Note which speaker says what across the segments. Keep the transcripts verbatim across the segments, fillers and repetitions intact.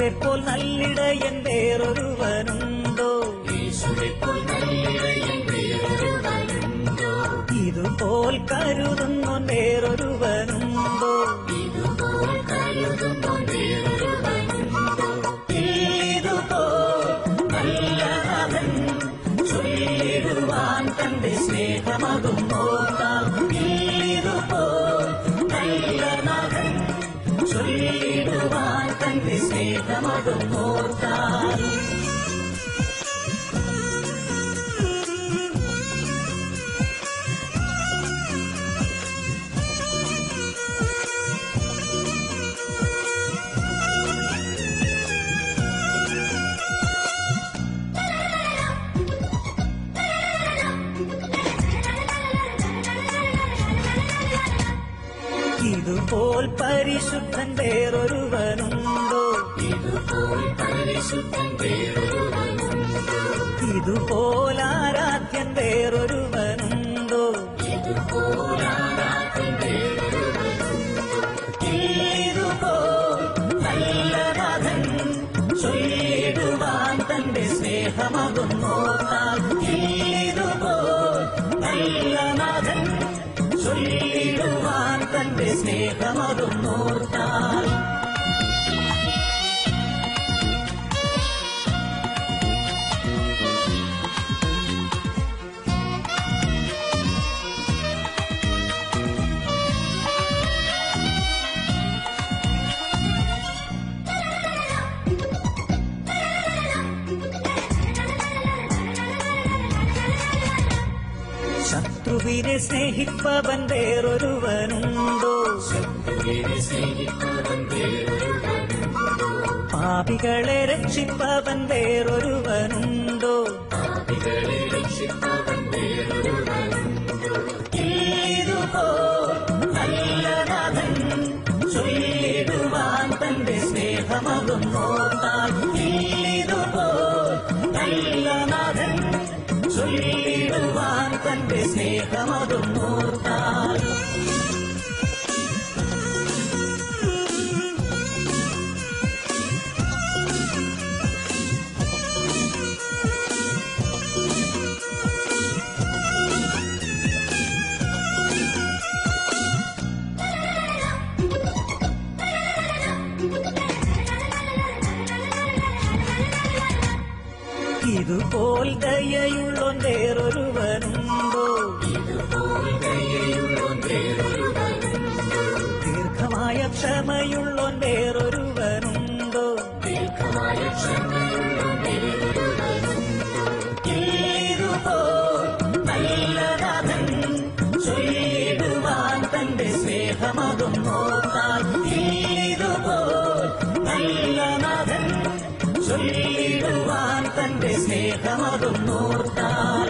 Speaker 1: യേശുവെപ്പോൾ നല്ലിടയൻ വേറൊരുവനുണ്ടോ?
Speaker 2: യേശുവെപ്പോൾ നല്ലിടയൻ വേറൊരുവനുണ്ടോ?
Speaker 1: ഇതുപോൽ കരുതുന്നോൻ വേറൊരുവനുണ്ടോ?
Speaker 2: ഇതുപോൽ കരുതുന്നോൻ വേറൊരുവനുണ്ടോ?
Speaker 1: ഇതുപോൽ നല്ല നാഥൻ ചൊല്ലിടുവാൻ തന്റെ സ്നേഹമതും ഓർത്താൽ. ഇതുപോൽ നല്ല നാഥൻ ചൊല്ലിടുവാൻ തന്റെ സ്നേഹമതും ഓർത്താൽ. ഇതുപോൽ പരിശുദ്ധൻ വേറൊരുവനുണ്ടോ?
Speaker 2: ഇതുപോൽ പരിശുദ്ധൻ വേറൊരുവനുണ്ടോ?
Speaker 1: ഇതുപോൽ ആരാധ്യൻ വേറൊരുവനുണ്ടോ?
Speaker 2: ഇതുപോൽ ആരാധ്യൻ വേറൊരുവനുണ്ടോ?
Speaker 1: ഇതുപോൽ നല്ല നാഥൻ ചൊല്ലിടുവാൻ തന്റെ സ്നേഹമതും ഓർത്താൽ. ഇതുപോൽ നല്ല നാഥൻ ചൊല്ലിടുവാൻ തന്റെ സ്നേഹമതും ഓർത്താൽ. ശത്രുവിനെ സ്നേഹിപ്പവൻ വേറൊരുവനുണ്ടോ?
Speaker 2: ശത്രുവിനെ സ്നേഹിപ്പവൻ വേറൊരുവനുണ്ടോ?
Speaker 1: പാപികളെ രക്ഷിപ്പവൻ വേറൊരുവനുണ്ടോ?
Speaker 2: പാപികളെ രക്ഷിപ്പവൻ വേറൊരുവനുണ്ടോ?
Speaker 1: ഇതുപോൽ നല്ല നാഥൻ ചൊല്ലിടുവാൻ തന്റെ സ്നേഹമതും ഓർത്താൽ. ഇതുപോൽ നല്ല നാഥൻ ചൊല്ലിടുവാൻ തന്റെ സ്നേഹമതും ഓർത്താൽ. ഇതുപോൽ ദയയുള്ളോൻ വേറൊരുവനുണ്ടോ?
Speaker 2: ഇതുപോൽ ദയയുള്ളോൻ വേറൊരുവനുണ്ടോ?
Speaker 1: ദീർഘമായ ക്ഷമയുള്ളോൻ വേറൊരുവനുണ്ടോ?
Speaker 2: ദീർഘമായ ക്ഷമയുള്ളോൻ വേറൊരുവനുണ്ടോ?
Speaker 1: ഇതുപോൽ നല്ല നാഥൻ ചൊല്ലിടുവാൻ തന്റെ സ്നേഹമതും ഓർത്താൽ. ഇതുപോൽ നല്ല നാഥൻ ചൊല്ലിടുവാൻ തന്റെ സ്നേഹമതും ഓർത്താൽ.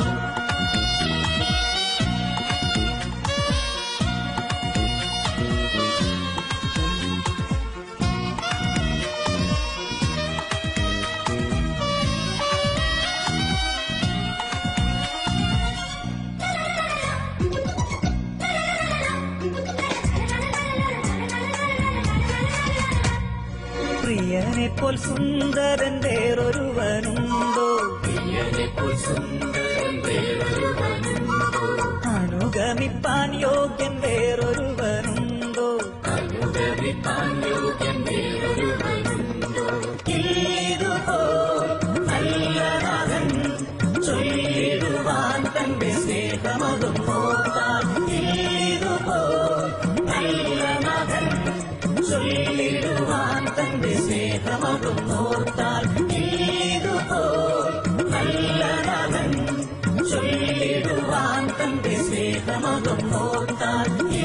Speaker 1: പ്രിയനെപ്പോൽ സുന്ദരൻ വേറൊരുവനുണ്ടോ?
Speaker 2: പ്രിയനെപ്പോൽ സുന്ദരൻ വേറൊരുവനുണ്ടോ?
Speaker 1: അനുഗമിപ്പാൻ യോഗ്യൻ വേറൊരുവനുണ്ടോ?
Speaker 2: അനുഗമിപ്പാൻ യോഗ്യൻ വേറൊരുവനുണ്ടോ?
Speaker 1: ഇതുപോൽ നല്ല നാഥൻ ചൊല്ലിടുവാൻ തന്റെ സ്നേഹമതും ഓർത്താൽ. ഇതുപോൽ നല്ല നാഥൻ ചൊല്ലിടുവാൻ തന്റെ സ്നേഹമതും ഓർത്താൽ. ഇതുപോൽ നല്ല നാഥൻ ചൊല്ലിടുവാൻ തന്റെ സ്നേഹമതും ഓർത്താൽ.